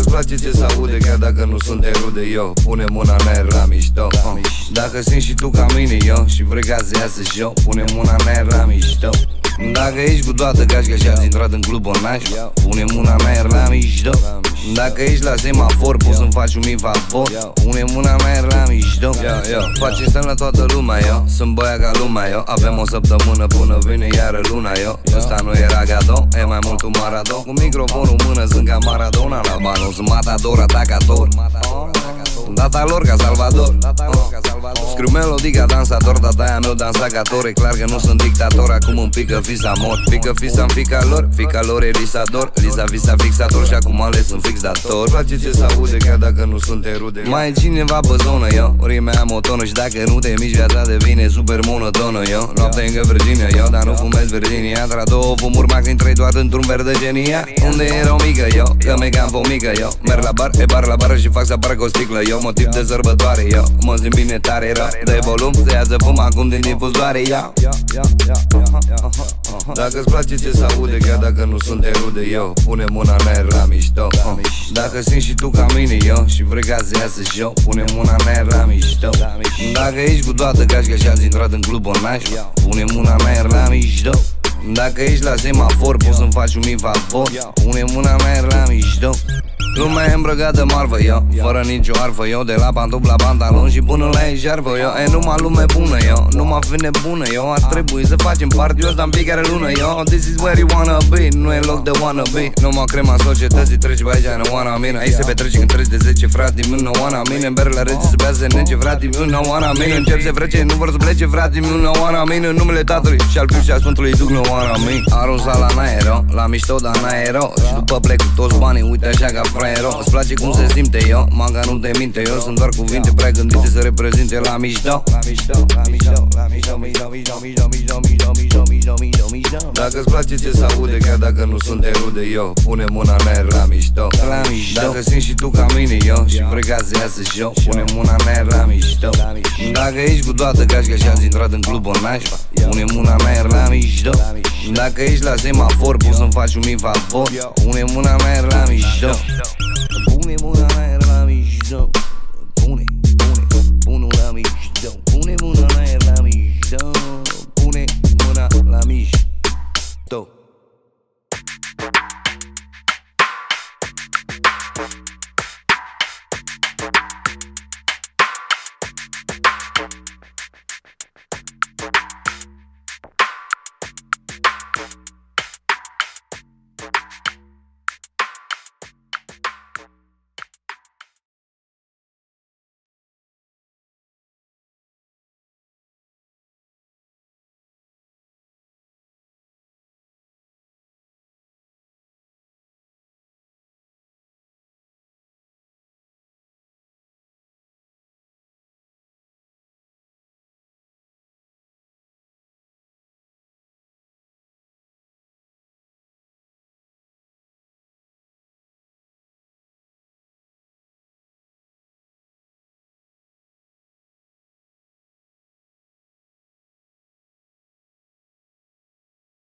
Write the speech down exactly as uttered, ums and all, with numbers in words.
place ce se aude, chiar dacă nu suntem rude, yo. Pune mâna în aer la mișto, uh. Dacă simți și tu ca mine, yo, și vrei ca să iasă show, pune mâna în aer la mișto. Dacă ești cu toată gașca și ați intrat în club online, pune mâna în aer la mișto. Dacă ești la semafor, poți să-mi faci un mic favor, pune mâna în aer la mișto. Face stăm la toată lumea, yo. Sunt băia ca lumea, yo. Avem o săptămână până vine iară luna, yo. Ăsta nu era gadou, e mai mult un maradon. Cu microfonul în mână sunt ca Maradona la banu. Sunt matador, atacator, data lor ca Salvador. Scriu melodii ca dansator, tata aia meu dansacator. E clar că nu sunt dictator, acum îmi pică fisa mor. Pică fisa-n fica lor, fica lor e lisador. Lisa visa fixator și acum ales sunt fix dator. Place ce se aude, chiar dacă nu suntem rude. Mai e cineva pe zonă, yo. Rime am o tonă și dacă nu te miști, viața devine super monotonă, yo. Noapte încă Virginia, yo, dar nu fumez Virginia. Tra două fumuri, mac intră toate într-un verde genia. Unde era o mică, yo, că me cam pomică, yo. Merg la bar, e bar la bar și fac să apară cu o sticlă, yo. Motiv de sărbătoare, yo. Mă simt bine tare rău. De volum, se ia să fum acum din difuzoare, yo. Dacă-ți place ce se aude, chiar dacă nu suntem rude, yo. Pune mâna în aer la mișto, uh. Dacă simți și tu ca mine, yo, și vrei ca să iasă show, pune mâna în aer la mișto. Dacă ești cu toată gașca și ați intrat în club online, pune mâna în aer la mișto. Dacă ești la semafor, poți să-mi faci un mic favor, pune mâna în aer la mișto. Lumea e îmbrăcată marfă, yo, fără nicio arfă, yo. De la pantof la pantalon și până la eșarfă, yo. E numai lume bună, yo, numai fine bună, yo. Ar trebui să facem party ăsta în fiecare lună, yo. This is where you wanna be, nu e loc de wanna be. Numai crema societății trece pe aici, nu wanna mine. Aici se petrece când treci de zece frate, mi nu wanna mine. În bere la rece se bea să nece, frate, mi nu wanna mine. Încep se frece, nu vor să plece, frate, mi nu wanna mine. În numele Tatălui și al Fiului și al Sfântului Duh, nu wanna mine. Arunsa la naero, la mișto, dar naero. Și după plec cu toți banii, uite așa ca fraiero. Îți place cum se simte, yo, manga nu te minte, yo. Sunt doar cuvinte prea gândite să reprezinte la mișto. La mișto, la mișto, la mișto, mișto, mișto, mișto, mișto, mișto, mișto, mișto, mișto, mișto. Dacă-ți place ce se aude, chiar dacă nu suntem rude, yo, pune mâna în aer la mișto. La mișto. Dacă simți și tu ca mine, yo, și vrei ca să iasă show, pune mâna în aer la mișto. Dacă ești cu toată gașca și ați intrat în club online, pune mâna în aer la mișto. Dacă ești la semafor, poți să-mi faci un mic favor, pune mâna în aer la mișto. Pune mâna în aer la mișto.